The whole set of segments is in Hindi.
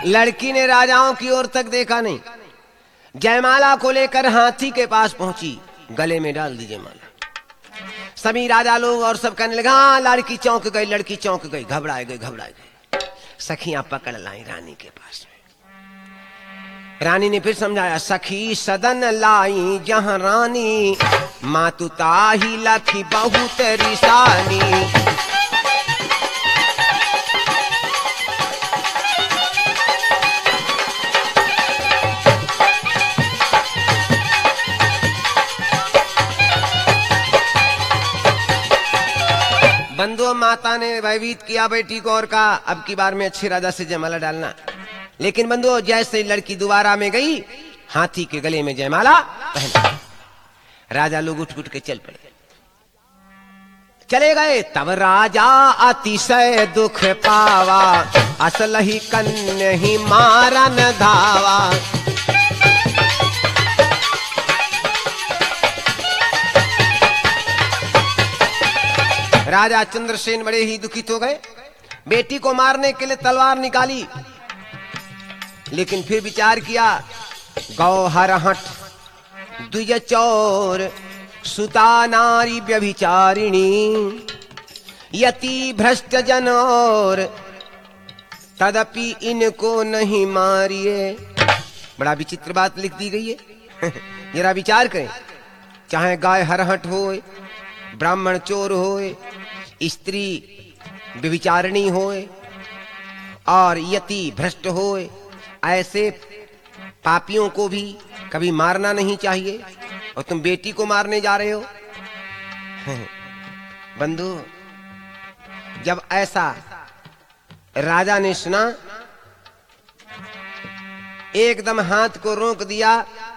लड़की ने राजाओं की ओर तक देखा नहीं, जयमाला को लेकर हाथी के पास पहुंची, गले में डाल दी जयमाला। सभी राजा लोग और सब कहने लगे हाँ लड़की चौंक गई, लड़की चौंक गई, घबराए गए। सखियां पकड़ लाई रानी के पास में। रानी ने फिर समझाया, सखी सदन लाई जहां रानी, मातु ताही लखी बहुत रिसानी। बंधु माता ने भयभीत किया बेटी को और कहा अब की बार में अच्छे राजा से जयमाला डालना। लेकिन बंधु जैसे लड़की दोबारा में गई, हाथी के गले में जयमाला पहन, राजा लोग उठ उठ के चल पड़े, चले गए। तब राजा अतिशय दुख पावा, असल ही कन्या ही मारन धावा। राजा चंद्रसेन बड़े ही दुखित हो गए, बेटी को मारने के लिए तलवार निकाली, लेकिन फिर विचार किया, गौहर हट द्विज चोर सुता नारी व्यभिचारिणी, यति भ्रष्ट जन और तदपि इनको नहीं मारिए। बड़ा विचित्र बात लिख दी गई है। जरा विचार करें, चाहे गाय हरहट होए, ब्राह्मण चोर होए, स्त्री व्यभिचारिणी होए और यति भ्रष्ट होए, ऐसे पापियों को भी कभी मारना नहीं चाहिए, और तुम बेटी को मारने जा रहे हो। बंधु जब ऐसा राजा ने सुना, एकदम हाथ को रोक दिया,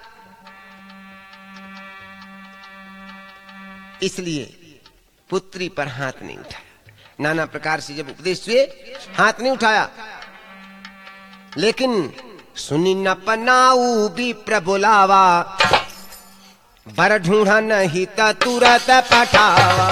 इसलिए पुत्री पर हाथ नहीं उठाया। नाना प्रकार से जब उपदेश हुए हाथ नहीं उठाया, लेकिन सुनी न पनाऊ भी प्रबुलावा, बर ढूंढा नहीं त तुरत पठावा।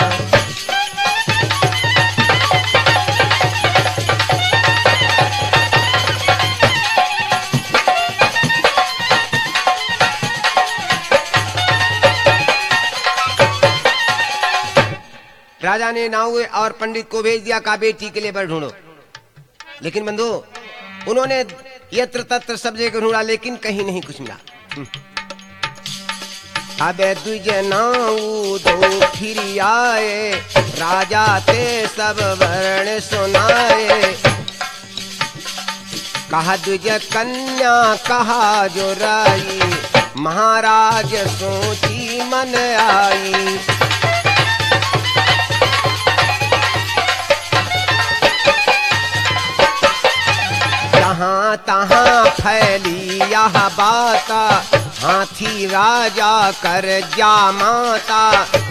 राजा ने नाऊ और पंडित को भेज दिया, कहा बेटी के लिए बर ढूंढो। लेकिन बंधु उन्होंने यत्र तत्र सब जगह ढूंढा, लेकिन कहीं नहीं कुछ मिला। अब द्विज नाऊ दो फिर आए, राजा ते सब वर्ण सुनाए। कहा द्विज कन्या कहा जो राई, महाराज सोची मन आई। जहाँ तहाँ फैली यह बात, हाथी राजा कर जा माता।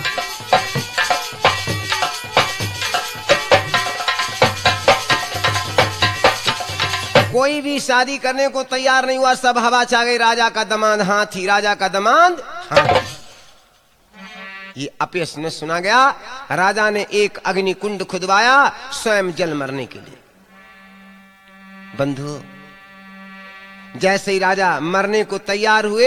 कोई भी शादी करने को तैयार नहीं हुआ, सब हवा छा गई। राजा का दमाद हाथी, राजा का दमाद हाथी। ये अपयश न सुना गया। राजा ने एक अग्नि कुंड खुदवाया स्वयं जल मरने के लिए। बंधु जैसे ही राजा मरने को तैयार हुए,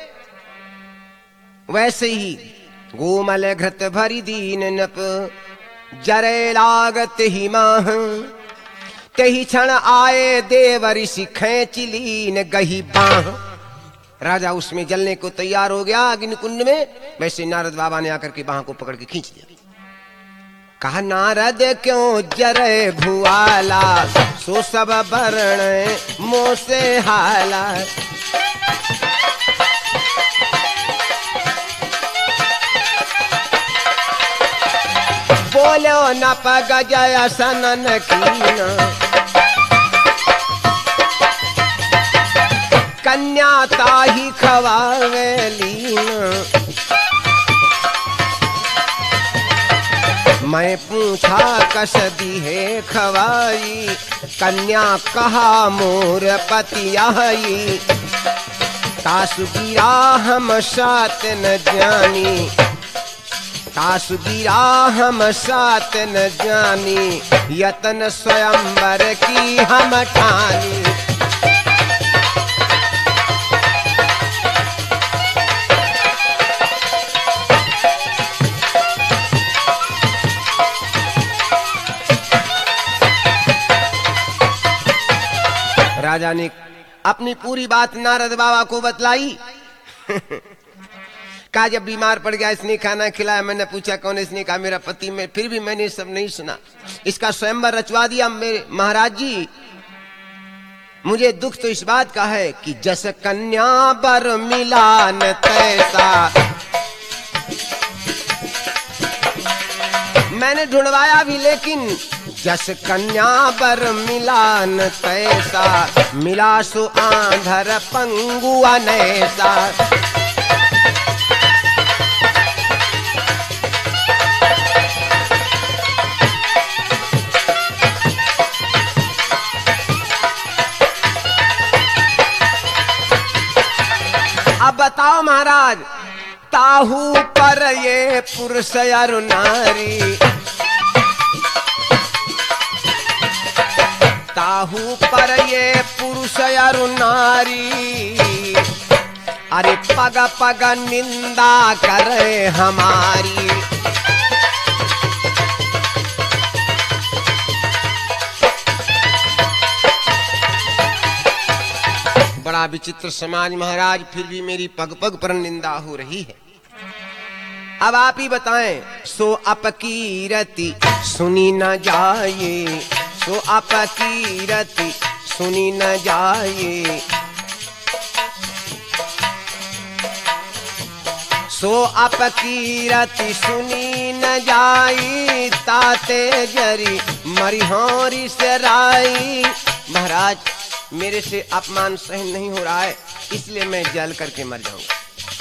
वैसे ही गोमल घृत भरी दीन नप, जरे लागत ही माह। तेहि क्षण आए देव ऋषि खेच लीन गही बाह। राजा उसमें जलने को तैयार हो गया अग्नि कुंड में, वैसे नारद बाबा ने आकर के बाह को पकड़ के खींच दिया। कहा नारद क्यों जरे भुआला, सो सब वर्ण मोह से हाला। बोलो न पग जय सनन कीना, कन्या ताही खवावे लीना। मैं पूछा कस दी है खवाई, कन्या कहा मोर पति आई। तासु गिरा हम सात न जानी, तासु गिरा हम सात न जानी। यतन स्वयंवर की हम ठानी। राजा ने अपनी पूरी बात नारद बाबा को बतलाई। कहा जब बीमार पड़ गया, इसने खाना खिलाया, मैंने पूछा कौन, इसने कहा मेरा पति, में फिर भी मैंने सब नहीं सुना, इसका स्वयंवर रचवा दिया। मेरे महाराज जी, मुझे दुख तो इस बात का है कि जस कन्या बर मिला न तैसा, मैंने ढूंढवाया भी लेकिन जस कन्या बर मिला न तैसा, मिला सो आंधर पंगुआ नैसा। अब बताओ महाराज, ताहू पर ये पुरुष अरु नारी, ताहू पर ये पुरुष अरु नारी, अरे पग पग निंदा करे हमारी। बड़ा विचित्र समाज महाराज, फिर भी मेरी पग पग पर निंदा हो रही है। अब आप ही बताएं, सो अपकीरति सुनी न जाए, सो अपकीरति सुनी न जाए, सो अपकीरति सुनी न जाई, ताते जरी मरिहोरी से राई। महाराज, मेरे से अपमान सहन नहीं हो रहा है, इसलिए मैं जल करके मर जाऊंगा।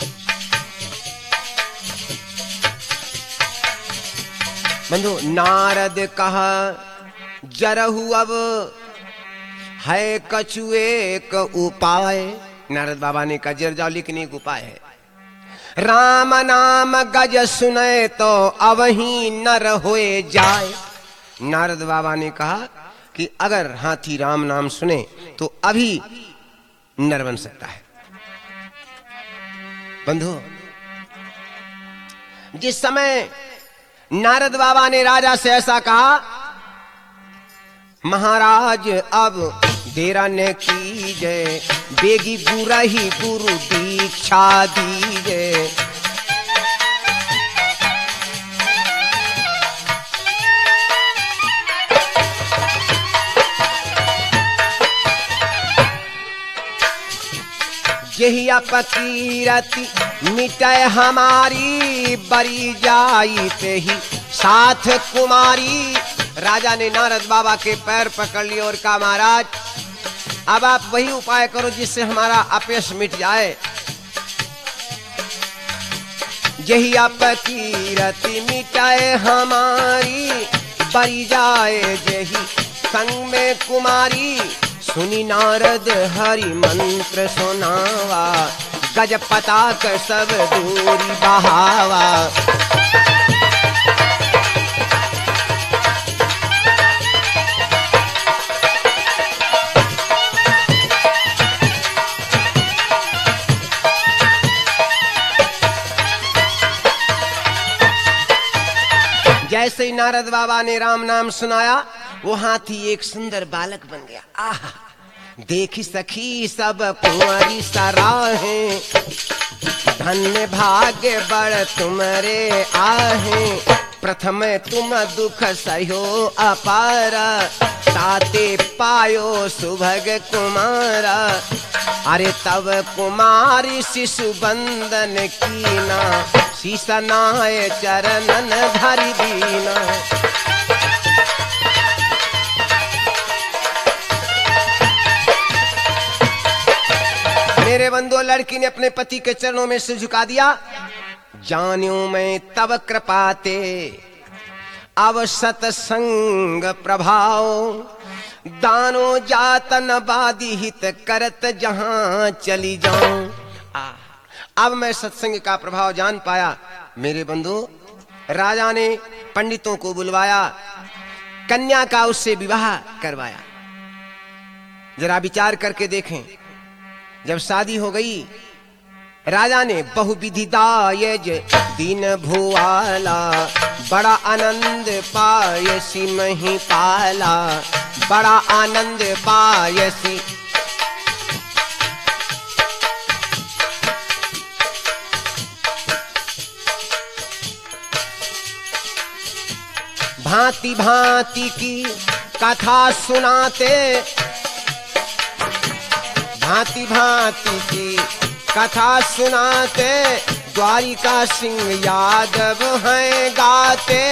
बंधु, नारद कहा जरहु अब है कछु एक उपाय। नारद बाबा ने कहा जर जाओ, लेकिन एक उपाय है। राम नाम गज सुने तो अवही नर होए जाए। नारद बाबा ने कहा कि अगर हाथी राम नाम सुने तो अभी नर बन सकता है। बंधु, जिस समय नारद बाबा ने राजा से ऐसा कहा, महाराज अब देरा ने कीजे, बेगी बुरा ही गुरु दीक्षा दीजे। यही अपकीरति मिटे हमारी, बरी जाई ते ही साथ कुमारी। राजा ने नारद बाबा के पैर पकड़ लिए और कहा, महाराज अब आप वही उपाय करो जिससे हमारा अपयश मिट जाए। यही अपकीरति मिटाए हमारी, बरी जाए यही संग में कुमारी। सुनी नारद हरि मंत्र सुनावा, गज पताक सब दूरी बहावा। जैसे ही नारद बाबा ने राम नाम सुनाया, वो हाथी एक सुंदर बालक बन गया। आहा, देखी सखी सब कुंवरी सराहे, धन्य भाग्य बड़ तुम्हारे आहे। प्रथम तुम दुख सहो अपारा, ताते पायो सुभग कुमारा। अरे तब कुमारी शिशु बंदन कीना, शीसनाय चरणन धरि दीना। मेरे बंधु, लड़की ने अपने पति के चरणों में सिर झुका दिया। जान्यूं मैं तब कृपाते, अब सतसंग प्रभाव। दानो जातन बादी हित करत जहां चली जाऊं। अब मैं सत्संग का प्रभाव जान पाया। मेरे बंधु, राजा ने पंडितों को बुलवाया, कन्या का उससे विवाह करवाया। जरा विचार करके देखें, जब शादी हो गई, राजा ने बहुविधि दायज दीन भुआला। बड़ा आनंद पायसी मही पाला, बड़ा आनंद पायसी भांति भांति की कथा सुनाते, भांति भांति की कथा सुनाते, द्वारिका सिंह यादव हैं गाते।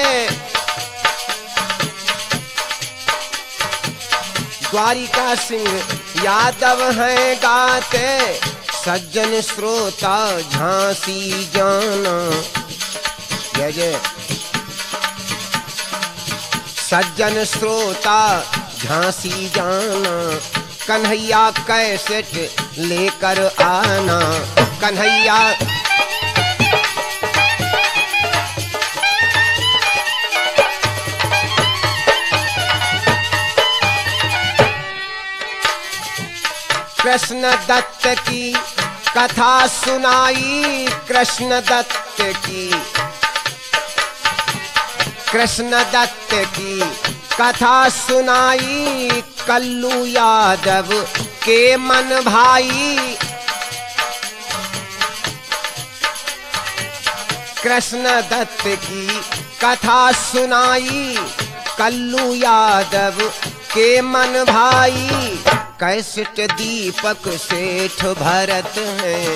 द्वारिका सिंह यादव हैं गाते, सज्जन श्रोता झांसी जाना। जय जय। सज्जन श्रोता झांसी जाना, कन्हैया कैसेट लेकर आना। कन्हैया कृष्ण दत्त की कथा सुनाई, कृष्ण दत्त की, कृष्ण दत्त की कथा सुनाई, कल्लू यादव के मन भाई। कृष्ण दत्त की कथा सुनाई, कल्लू यादव के मन भाई। कैसेट दीपक सेठ भरत हैं,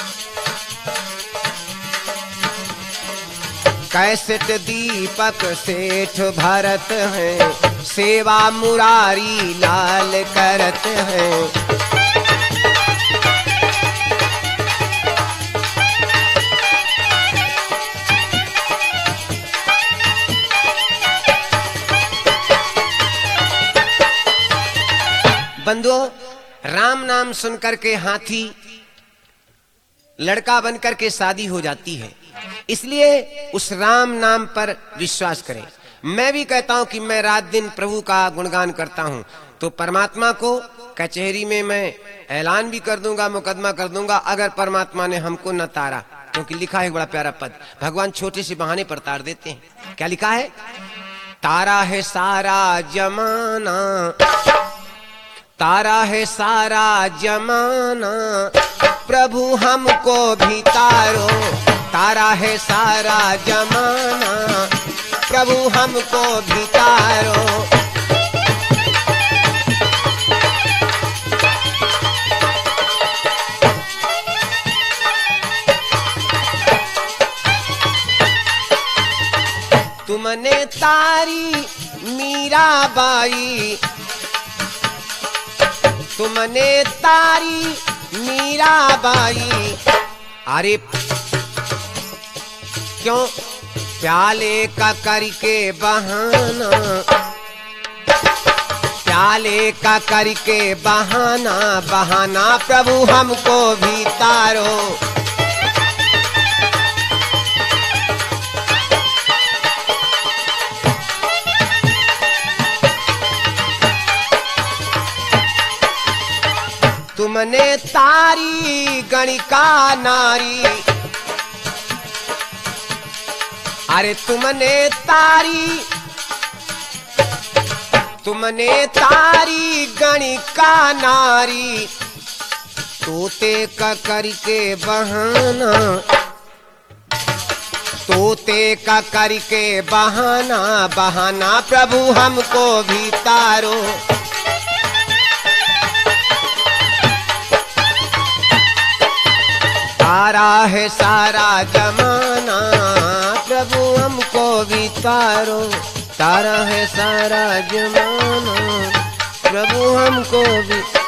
कैसेट दीपक सेठ भरत हैं, सेवा मुरारी लाल करत हैं। बंधुओं, राम नाम सुनकर के हाथी लड़का बनकर के शादी हो जाती है, इसलिए उस राम नाम पर विश्वास करें। मैं भी कहता हूं कि मैं रात दिन प्रभु का गुणगान करता हूं, तो परमात्मा को कचहरी में मैं ऐलान भी कर दूंगा, मुकदमा कर दूंगा, अगर परमात्मा ने हमको न तारा। क्योंकि लिखा है बड़ा प्यारा पद, भगवान छोटे से बहाने पर तार देते हैं। क्या लिखा है? तारा है सारा जमाना, तारा है सारा जमाना, प्रभु हमको भी तारो। तारा है सारा जमाना, प्रभु हमको भी तारो। तुमने तारी मीराबाई, तुमने तारी मीराबाई। अरे क्यों? प्याले का करके बहाना, प्याले का करके बहाना, बहाना प्रभु हमको भी तारो। तुमने तारी गणिका नारी, अरे तुमने तारी, तुमने तारी गणिका नारी, तोते का करके बहाना, तोते का करके बहाना, बहाना प्रभु हमको भी तारो। तारा है सारा जमाना, प्रभु हमको भी तारो। तारा है सारा जमाना, प्रभु हमको भी